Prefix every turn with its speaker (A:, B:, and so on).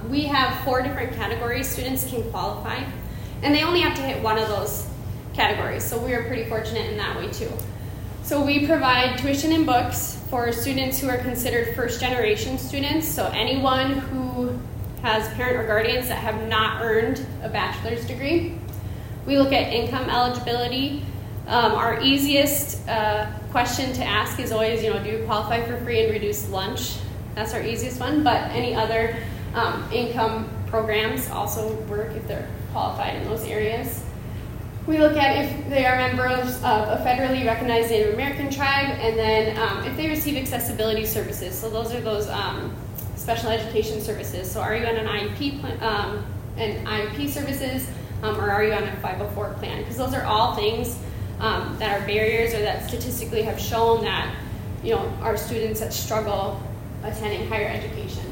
A: We have 4 different categories students can qualify, and they only have to hit one of those categories, so we are pretty fortunate in that way too. So we provide tuition and books for students who are considered first-generation students, so anyone who has parent or guardians that have not earned a bachelor's degree. We look at income eligibility. Our easiest question to ask is always, do you qualify for free and reduced lunch? That's our easiest one, but any other income programs also work if they're qualified in those areas. We look at if they are members of a federally recognized Native American tribe, and then if they receive accessibility services. So those are those special education services. So are you on an IEP services, or are you on a 504 plan? Because those are all things that are barriers, or that statistically have shown that our students that struggle attending higher education.